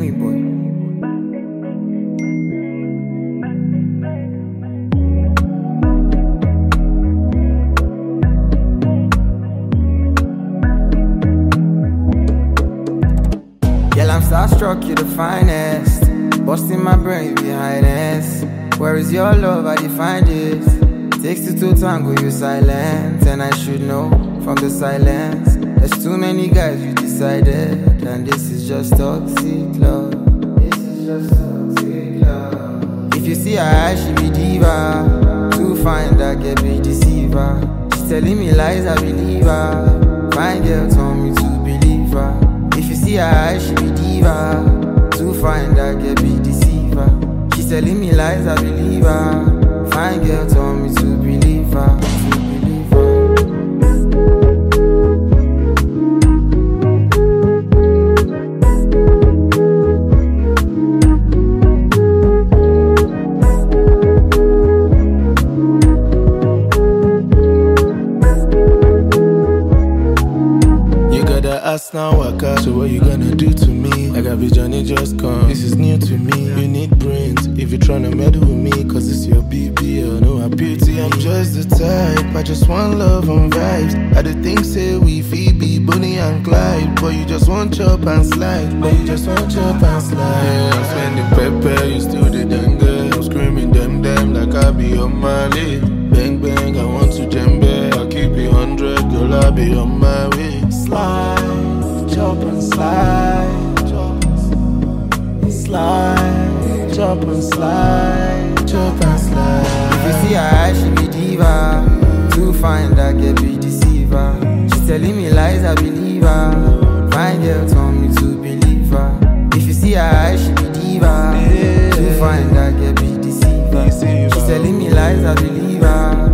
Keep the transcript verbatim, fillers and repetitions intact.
Remy boy. Girl, I'm starstruck, you the finest. Busting my brain, behind us. Where is your love? I define this. Takes two to tango, you silent. And I should know from the silence. There's too many guys, you decided. And this is just toxic love. This is just toxic love. If you see her, she be diva. To find that get be deceiver. She's telling me lies, I believe her. Fine girl told me to believe her. If you see her, she be diva. To find that get be deceiver. She's telling me lies, I believe her. Fine girl told me to believe her. To believe her. You gotta ask now, waka. So what you gonna do to me? I got Johnny just come. This is new to me. You need brains if you're tryna meddle with me. Cause it's your B B L, no her beauty. I'm just the type, I just want love and vibes. I the think say we Phoebe, Bonnie and Clyde. But you just want chop and slide. But you just want chop and slide. Yeah, I'm spending pepper, you still the dengue. I'm screaming them them like I be on my way. Bang bang, I want to jembe. I'll keep it hundred, girl, I'll be on my way. Slide, chop and slide. Slide, chop and slide, chop and slide. If you see her, she be diva. To find that get be deceiver. She's telling me lies, I believe her. Fine girl told me to believe her. If you see her, she be diva. To find that get be deceiver. She's telling me lies, I believe her.